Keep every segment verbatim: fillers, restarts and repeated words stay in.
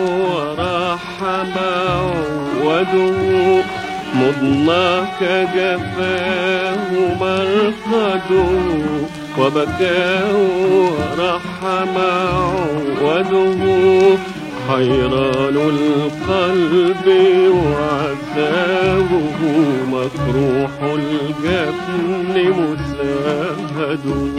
ورحم عوده مضناك جفاه مرقده وبكاه ورحم عوده حيران القلب وعذابه مكروح الجفن مساهده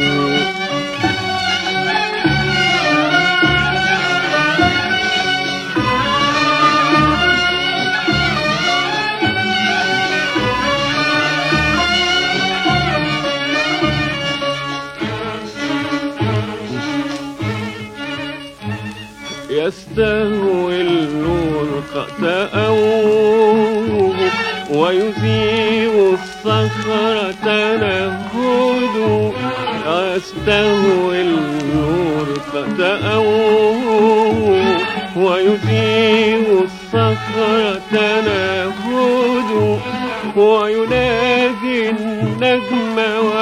يستهوي النور تأوه ويزيغ الصخرة تنهده يستهوي النور تأوه ويزيغ الصخرة تنهده وينادي النجم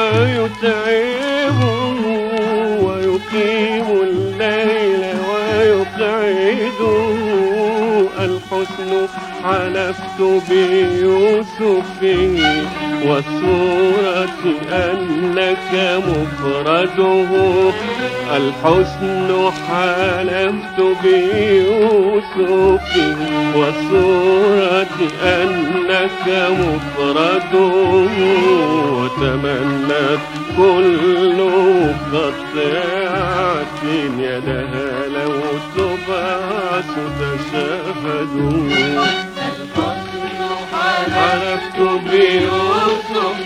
ويتعبه ويقيم الليل ويقعده الحسن حلفت بيوسف والصورة أنك مفرده الحسن حلفت بيوسف والصورة أنك مفرده وتمنت كل قطعة يدها لو تبعث تشهد حلفت بيوسف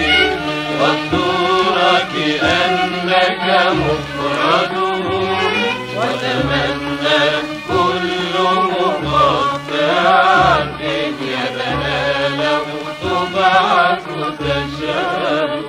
والصورة أنك مفرده وتمنت كل مقطعة يدها لو تبعث تشهد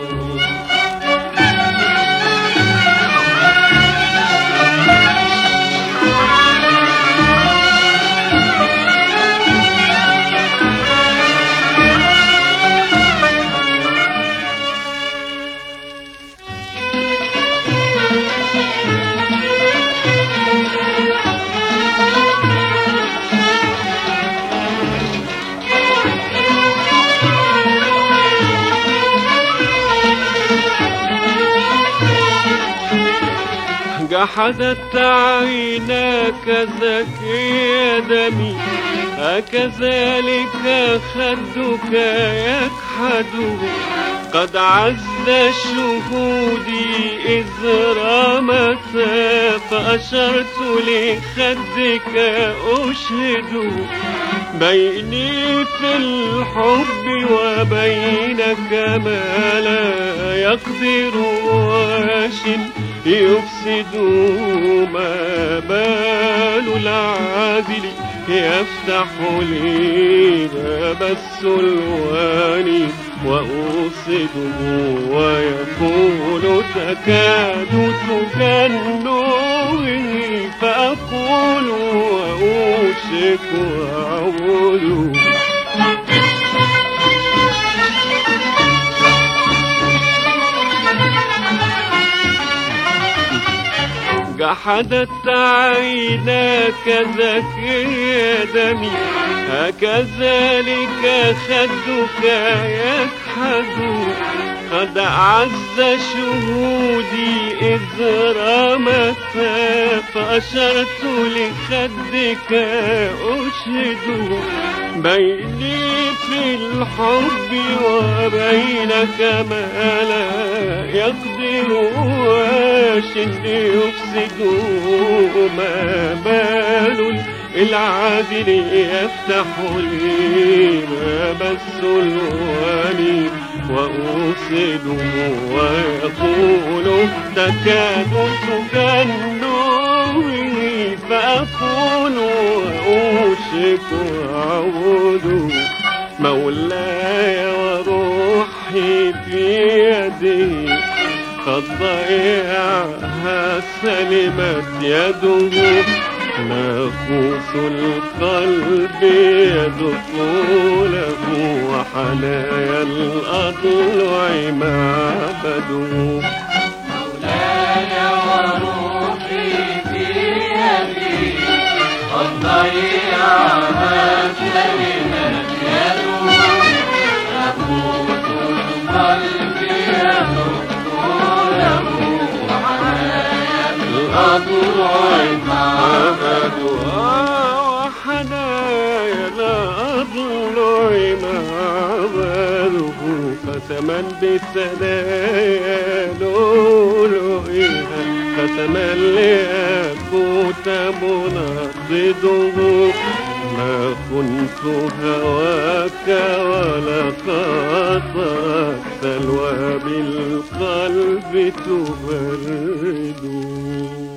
جحدت عيناك زكي دمي أكذلك خدك يكحد قد عز شهودي إذ رمت فأشرت لخدك أشهد بيني في الحب وبينك ما لا يقدر واش يفسد ما بال العادل يفتح لي باب السلوان وأوصده ويقول تكاد تجنني فأقول وأوشك أعود جحدت عيناك زكي دمي هكذلك خدك يكحد قد عز شهودي إذ رمت فأشرت لخدك أشهد بيني في الحب وبينك ما لا يقدر واش يفسد ما بال العادل يفتح لي باب السلوان وأوصده ويقول تكاد تجنني فأقول وأوشك أعود مولاي وروحي في يدي قد ضيعها سلمت يده ناقوس القلب يدخله وحنايا الأضلع معبده مولاي وروحي في يدي ضيعها سلمت يده يفوت القلب يدق له وحنايا الأضلع معبدها وحنايا الأضلع معبده قسما بالثنايا لؤلؤها قسما ليكوت منضده ما كنت هواك ولا خطرت سلوى بالقلب تبرد